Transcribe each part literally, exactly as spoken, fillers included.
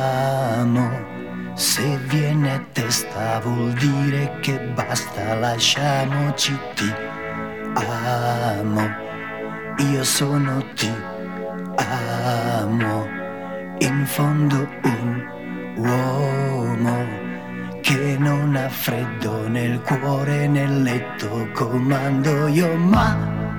amo. Se viene a testa vuol dire che basta, lasciamoci, ti amo. Io sono ti amo. In fondo un uomo che non ha freddo nel cuore, nel letto comando io, ma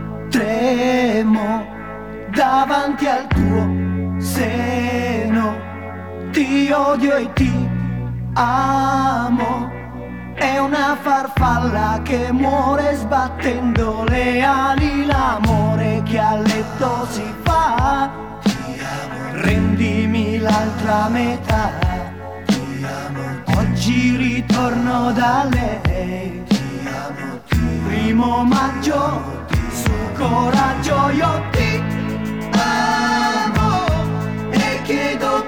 tremo davanti al tuo seno. Ti odio e ti amo. È una farfalla che muore sbattendo le ali, l'amore che a letto si fa. Ti amo. Rendimi l'altra metà. Ti amo. Oggi ritorno da lei. Ti amo. Ti primo maggio. Su coraggio io ti amo e chiedo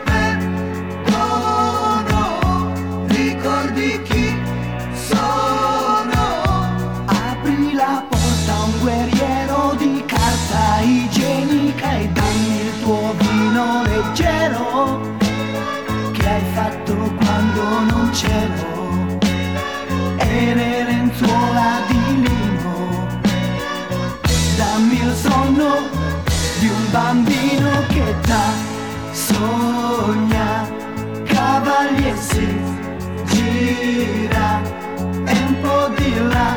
perdono. Ricordi chi sono. Apri la porta a un guerriero di carta igienica e dammi il tuo vino leggero che hai fatto quando non c'ero, e le lenzuola di lino. Dammi il sonno di un bambino che da sogna, cavalli e si gira, e un po' di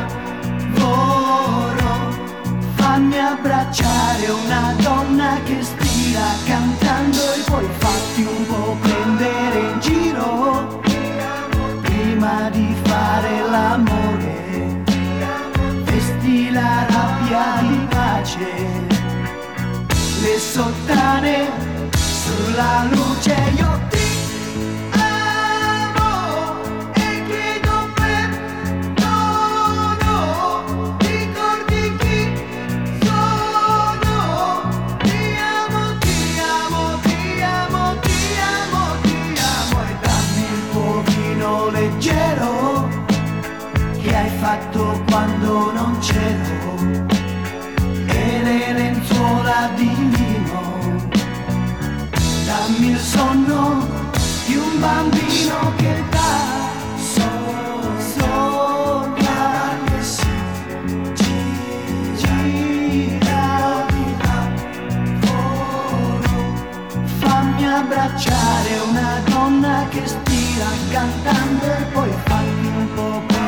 lavoro. Fammi abbracciare una donna che stira cantando e poi fatti un po' prendere in giro prima di fare l'amore. Vesti la rabbia di pace, le sottane sulla luce. Io ti amo e chiedo perdono. Ricordi chi sono. Ti amo, ti amo, ti amo, ti amo, ti amo. E dammi il tuo vino leggero che hai fatto quando non c'ero, e le lenzuola di lino. Dammi il sonno di un bambino che da sogna e si gira di lavoro. Fammi abbracciare una donna che stira cantando e poi fammi un po'